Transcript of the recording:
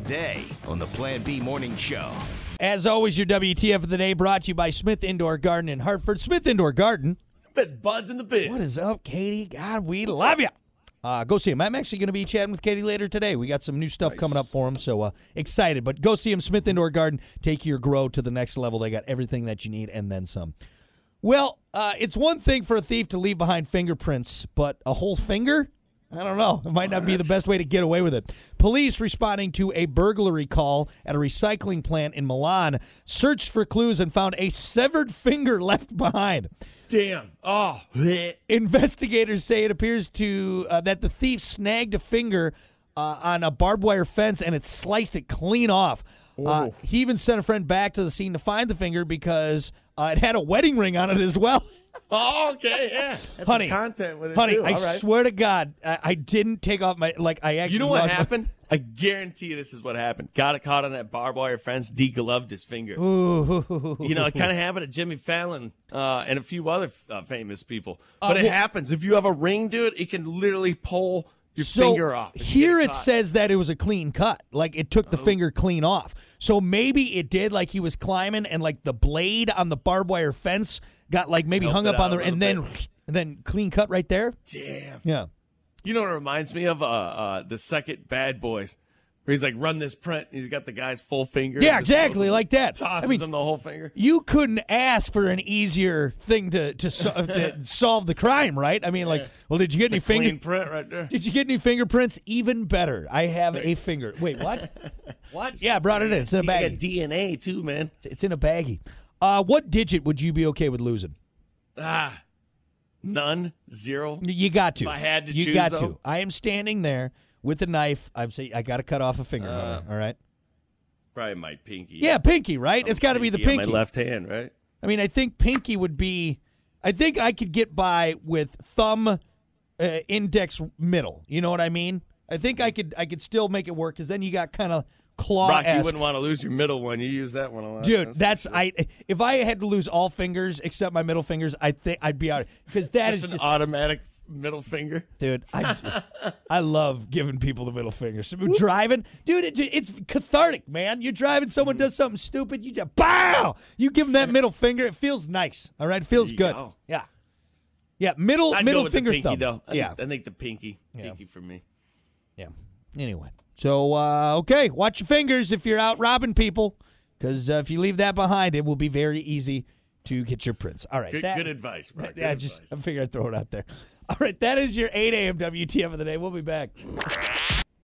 today on the Plan B Morning Show. As always, your WTF of the day brought to you by Smith Indoor Garden in Hartford. Smith Indoor Garden. Best buds in the biz. What is up, Katie? God, we love you. Go see him. I'm actually going to be chatting with Katie later today. We got some new stuff coming up for him, so excited. But go see him, Smith Indoor Garden. Take your grow to the next level. They got everything that you need and then some. Well, it's one thing for a thief to leave behind fingerprints, but a whole finger? I don't know. It might not be the best way to get away with it. Police responding to a burglary call at a recycling plant in Milan searched for clues and found a severed finger left behind. Damn. Oh. Investigators say it appears to that the thief snagged a finger on a barbed wire fence and it sliced it clean off. He even sent a friend back to the scene to find the finger because it had a wedding ring on it as well. Oh, okay, yeah. That's honey, some content with it honey, too. I swear to God, I didn't take off my, I actually. You know what happened? I guarantee you this is what happened. Got it caught on that barbed wire fence, degloved his finger. Ooh. You know, it kind of happened to Jimmy Fallon and a few other famous people. But it happens. If you have a ring, dude, it can literally pull your finger off. Here it says that it was a clean cut. Like, it took the finger clean off. So maybe it did, like he was climbing and, like, the blade on the barbed wire fence got, like, maybe hung up on the, and then clean cut right there. Damn. Yeah. You know what it reminds me of? The second Bad Boys, where he's like, run this print. He's got the guy's full finger. Yeah, exactly, like that. Tosses him the whole finger. You couldn't ask for an easier thing to solve the crime, right? I mean, like, well, did you get any fingerprint right there? Did you get any fingerprints? Even better. I have a finger. Wait, what? What? Yeah, I brought it in. It's in a baggie. You got DNA too, man. It's in a baggie. What digit would you be okay with losing? None. Zero. You got to. If I had to you choose, got though? to. I am standing there with a knife. I'm saying I got to cut off a finger. All right. Probably my pinky. Yeah, pinky. Right. It's got to be the pinky. On my left hand, right? I mean, I think pinky would be. I think I could get by with thumb, index, middle. You know what I mean? I think I could still make it work because then you got kind of claw-esque. Brock, you wouldn't want to lose your middle one. You use that one a lot. Dude, if I had to lose all fingers except my middle fingers, I think I'd be out because that is just just an automatic middle finger. Dude, I love giving people the middle finger. So driving, dude, it's cathartic, man. You're driving, someone does something stupid, you just bow. You give them that middle finger, it feels nice. All right, it feels good. Go. Yeah, middle finger, pinky, thumb. Though. I think the pinky for me. Yeah. Anyway. So, okay, watch your fingers if you're out robbing people, because if you leave that behind, it will be very easy to get your prints. All right. Good advice, bro. I figured I'd throw it out there. All right, that is your 8 a.m. WTF of the day. We'll be back.